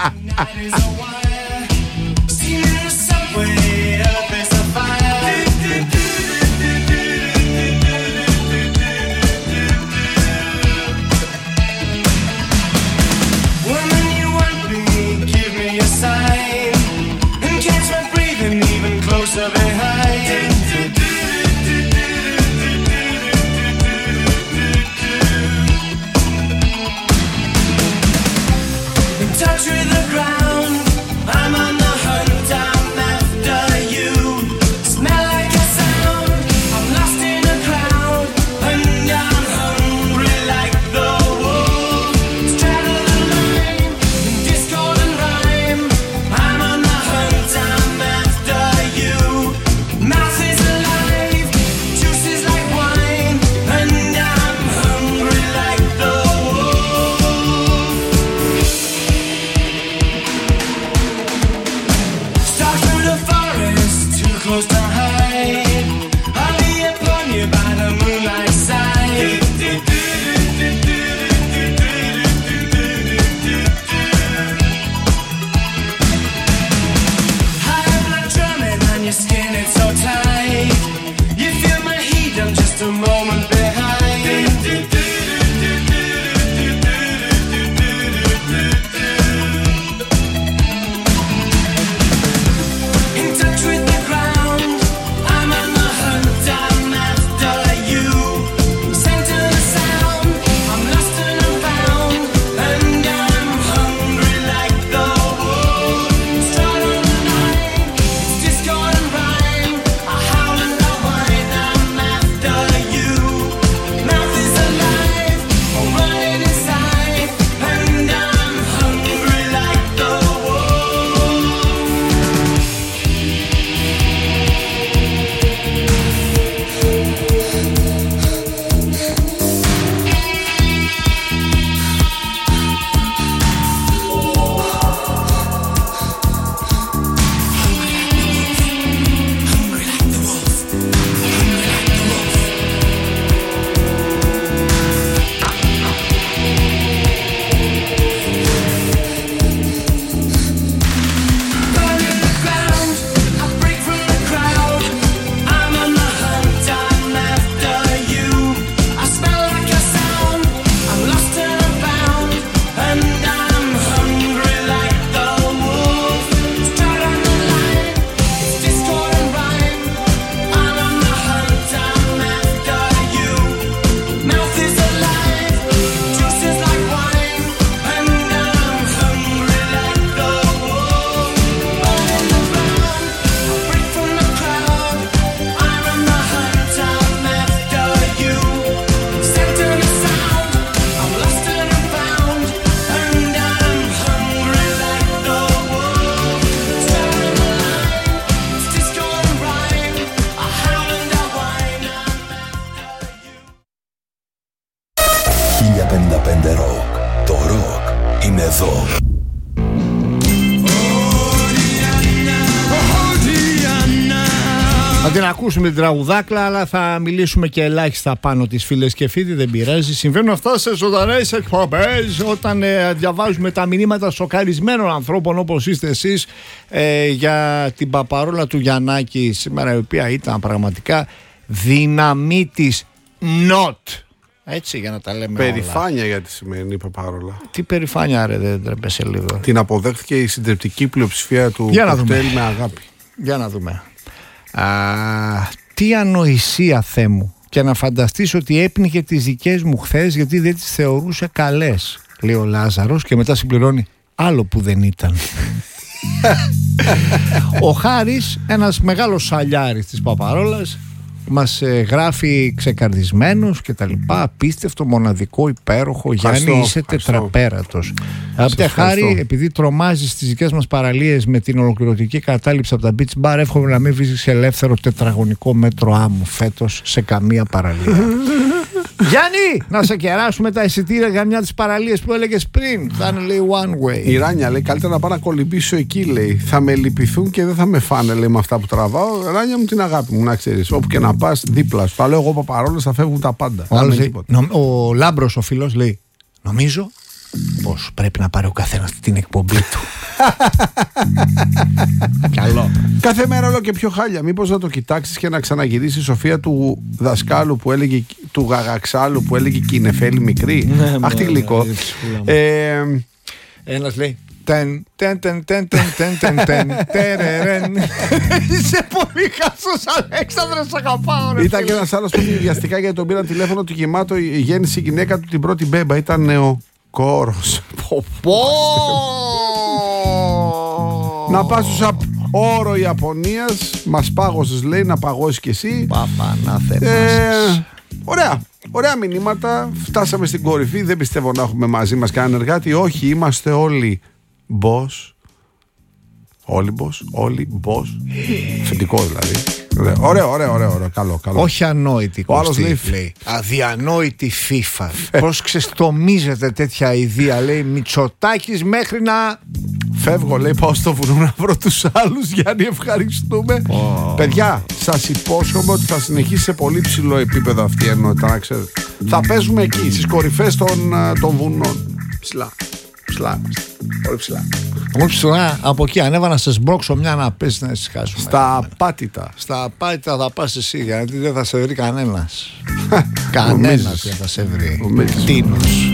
Θα την ακούσουμε την τραγουδάκλα, αλλά θα μιλήσουμε και ελάχιστα πάνω τις φίλες και φίλοι. Δεν πειράζει. Συμβαίνουν αυτά σε ζωντανές εκπομπές όταν διαβάζουμε τα μηνύματα σοκαρισμένων ανθρώπων όπως είστε εσείς για την παπαρόλα του Γιαννάκη σήμερα, η οποία ήταν πραγματικά δυναμίτης not. Έτσι, για να τα λέμε περηφάνεια όλα. Για τη σημερινή παπαρόλα. Τι περηφάνεια, ρε, δεν τρέπεσαι λίγο. Την αποδέχθηκε η συντριπτική πλειοψηφία του κοκτέιλ με αγάπη. Για να δούμε. Τι ανοησία, Θεέ μου. Και να φανταστείς ότι έπνιγε τις δικές μου χθες γιατί δεν τις θεωρούσε καλές, λέει ο Λάζαρος, και μετά συμπληρώνει άλλο που δεν ήταν. Ο Χάρης, ένας μεγάλος σαλιάρης της παπαρόλας, μας γράφει ξεκαρδισμένος και τα λοιπά, απίστευτο, μοναδικό, υπέροχο. Γιάννη, είσαι τετραπέρατος. Αγαπητέ Χάρη, επειδή τρομάζεις τις δικές μας παραλίες με την ολοκληρωτική κατάληψη από τα beach bar, εύχομαι να μην βρίσκεις ελεύθερο τετραγωνικό μέτρο άμμου φέτος σε καμία παραλία. Γιάννη, να σε κεράσουμε τα εισιτήρια για μια από τις παραλίες που έλεγες πριν. Θα είναι, λέει, one way. Η Ράνια λέει: καλύτερα να πάω να κολυμπήσω εκεί, λέει. Θα με λυπηθούν και δεν θα με φάνε, λέει, με αυτά που τραβάω. Ράνια μου, την αγάπη μου, να ξέρεις. Όπου και να πας, δίπλα σου. Θα λέω εγώ παπαρόλες, θα φεύγουν τα πάντα. Ο Λάμπρος, ο φίλος, λέει: νομίζω πως πρέπει να πάρει ο καθένας την εκπομπή του. Καλό. Κάθε μέρα όλο και πιο χάλια. Μήπως να το κοιτάξεις και να ξαναγυρίσει η σοφία του δασκάλου που έλεγε, του γαγαξάλου που έλεγε και η νεφέλη μικρή. Αχ, τι γλυκό. Ένας λέει: είσαι πολύ χάσος, Αλέξανδρε, σ' αγαπάω. Ήταν και ένας άλλος που βιαστικά γιατί τον πήραν τηλέφωνο του γεμάτο, γέννησε η γυναίκα του την πρώτη μπέμπα. Ήταν νεοκόρος. Να πας στους όρο Ιαπωνίας. Μας πάγωσες, λέει, να παγώσεις κι εσύ. Ωραία μηνύματα. Φτάσαμε στην κορυφή. Δεν πιστεύω να έχουμε μαζί μας κανέναν εργάτη. Όχι, είμαστε όλοι boss. Όλοι boss. Θετικό δηλαδή. Ωραίο. Καλό. Όχι ανόητη, λέει. Αδιανόητη FIFA. Πώς ξεστομίζεται τέτοια ιδέα, λέει. Μητσοτάκης μέχρι να... Φεύγω, λέει, πάω στο βουνό να βρω τους άλλους. Γιάννη, ευχαριστούμε. Παιδιά, σας υπόσχομαι ότι θα συνεχίσει σε πολύ ψηλό επίπεδο αυτή η ενότητα, να ξέρετε. Θα παίζουμε εκεί, στις κορυφές των βουνών. Ψηλά. Πολύ ψηλά. Από εκεί ανέβα να σε σμπρώξω μια να πέσει να ησυχάσουμε. Στα απάτητα. Στα απάτητα θα πας εσύ, γιατί δεν θα σε βρει κανένας. Κανένας δεν θα σε βρει. Τίνος.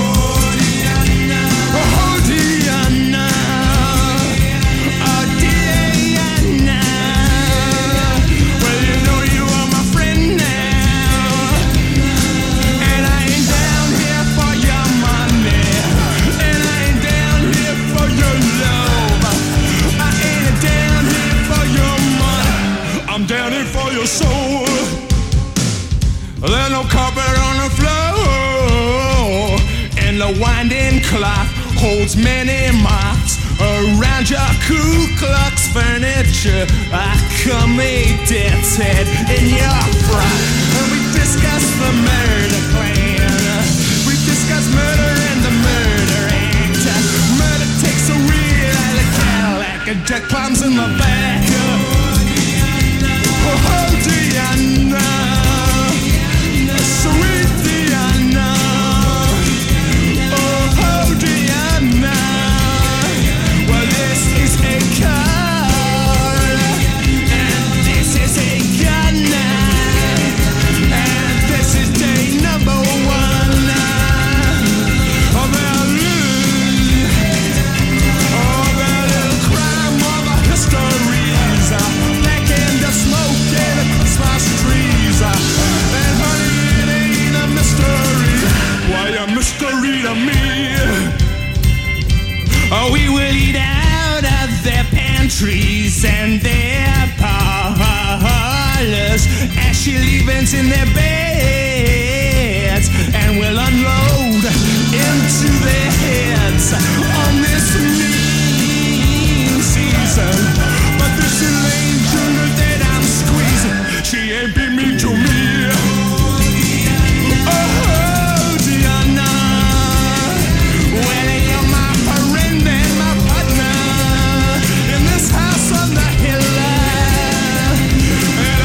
Soul. There's no carpet on the floor, and the winding clock holds many marks around your Ku Klux furniture. I come a death's head in your frock, and we discuss the murder plan. We discuss murder and the murder act. Murder takes a wheel out of Cadillac and Jack climbs in the back. Oh, Diana, sweet Diana. Oh, Diana. Well, this is a car, and this is a gun, and this is day number one. Oh, their little crime of a histories, back in the smoke. Trees, and honey, it ain't a mystery. Why a mystery to me? Oh, we will eat out of their pantries and their parlors, ashy leavings in their beds, and we'll unload into their heads on this mean season. But this Elaine Jr. that I'm squeezing, she ain't been mean to me. Oh, Diana. Well, you're my friend and my partner in this house on the hill. And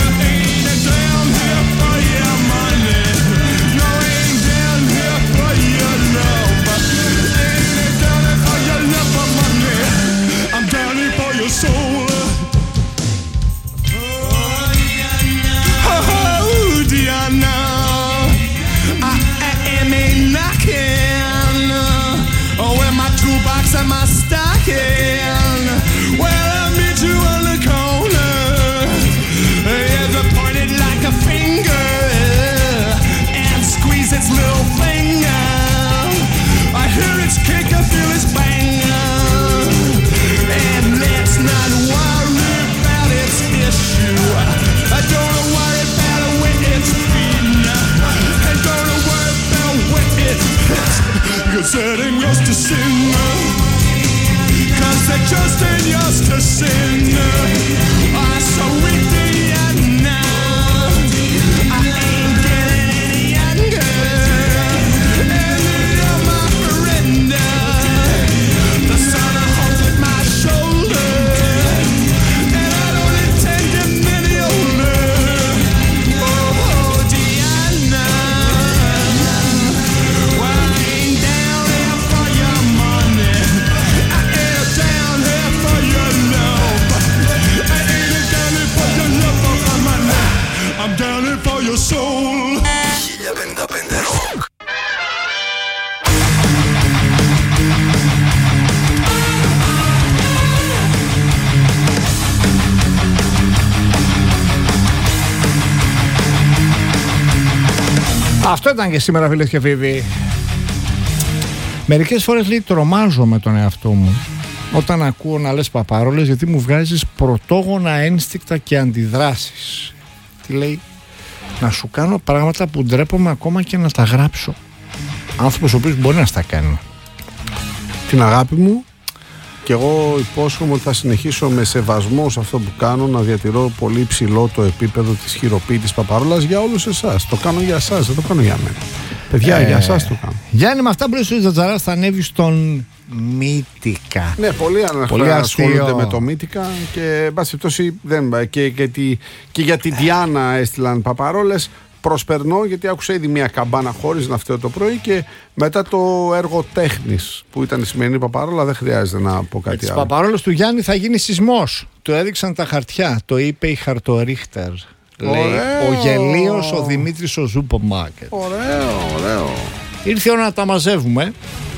Αυτό ήταν και σήμερα, φίλες και φίλοι. Μερικές φορές, λέει, τρομάζω με τον εαυτό μου όταν ακούω να λες παπαρόλες, γιατί μου βγάζεις πρωτόγωνα ένστικτα και αντιδράσεις. Τι λέει? Να σου κάνω πράγματα που ντρέπομαι ακόμα και να τα γράψω. Άνθρωπος ο οποίος μπορεί να στα κάνει. Την αγάπη μου, και εγώ υπόσχομαι ότι θα συνεχίσω με σεβασμό σε αυτό που κάνω να διατηρώ πολύ ψηλό το επίπεδο της χειροποίητης παπαρόλας για όλους εσάς. Το κάνω για εσάς, δεν το κάνω για μένα. Παιδιά, για εσάς το κάνω. Γιάννη, με αυτά που λες ο Τζατζαράς θα ανέβει στον Μύτικα. Ναι, πολλοί ασχολούνται με το Μύτικα και εν πάση περιπτώσει δεν και για την Διάνα έστειλαν παπαρόλες. Προσπερνώ γιατί άκουσα ήδη μια καμπάνα χωρίς να φταίω το πρωί και μετά το έργο τέχνης που ήταν η σημερινή παπαρόλα δεν χρειάζεται να πω κάτι άλλο. Τις παπαρόλες του Γιάννη θα γίνει σεισμός. Το έδειξαν τα χαρτιά. Το είπε η χαρτορίχτερ. Λέει ο Γελίος, ο Δημήτρης, ο Ζούπομάκετ. Ωραίο. Ήρθε η ώρα να τα μαζεύουμε.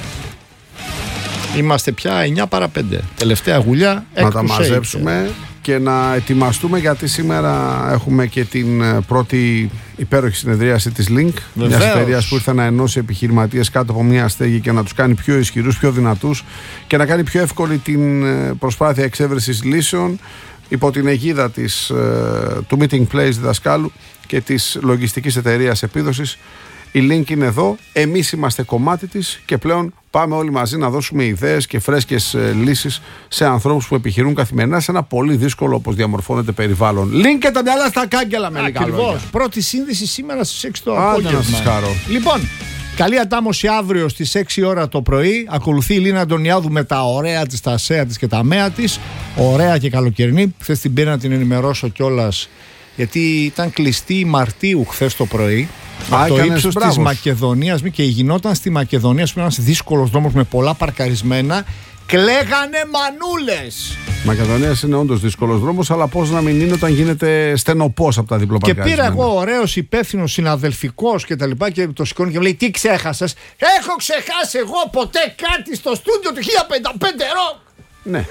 Είμαστε πια 9 παρά 5. Τελευταία γουλιά. Να τα μαζέψουμε και να ετοιμαστούμε, γιατί σήμερα έχουμε και την πρώτη υπέροχη συνεδρίαση της Link. Μιας εταιρείας που ήρθε να ενώσει επιχειρηματίες κάτω από μια στέγη και να τους κάνει πιο ισχυρούς, πιο δυνατούς και να κάνει πιο εύκολη την προσπάθεια εξέβρεσης λύσεων υπό την αιγίδα του Meeting Place διδασκάλου και της λογιστικής εταιρείας επίδοσης. Η Link είναι εδώ, εμείς είμαστε κομμάτι της και πλέον πάμε όλοι μαζί να δώσουμε ιδέες και φρέσκες λύσεις σε ανθρώπους που επιχειρούν καθημερινά σε ένα πολύ δύσκολο, όπως διαμορφώνεται, περιβάλλον. Link και τα μυαλά στα κάγκελα, με λίγα λόγια. Πρώτη σύνδεση σήμερα στις 6 το απόγευμα. Λοιπόν, καλή αντάμωση αύριο στις 6 ώρα το πρωί. Ακολουθεί η Λίνα Αντωνιάδου με τα ωραία της, τα ασέα της και τα μέα της. Ωραία και καλοκαιρινή. Χθες την πήρα να την ενημερώσω κιόλας, γιατί ήταν κλειστή Μαρτίου χθες το πρωί. Από το ύψος της Μακεδονίας και γινόταν στη Μακεδονία, που είναι ένας δύσκολος δρόμος με πολλά παρκαρισμένα. Κλαίγανε μανούλες. Μακεδονία είναι όντως δύσκολος δρόμος, αλλά πώς να μην είναι όταν γίνεται στενοπός από τα διπλοπαρκαρισμένα. Και πήρα εγώ ωραίος, υπεύθυνος, συναδελφικός και τα λοιπά, και το σηκώνει και μου λέει: τι ξέχασες? Έχω ξεχάσει εγώ ποτέ κάτι στο στούντιο του 1055 ροκ? Ναι.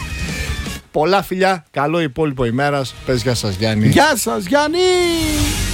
Πολλά φιλιά, καλό υπόλοιπο ημέρας. Πες γεια σας, Γιάννη. Γεια σας, Γιάννη.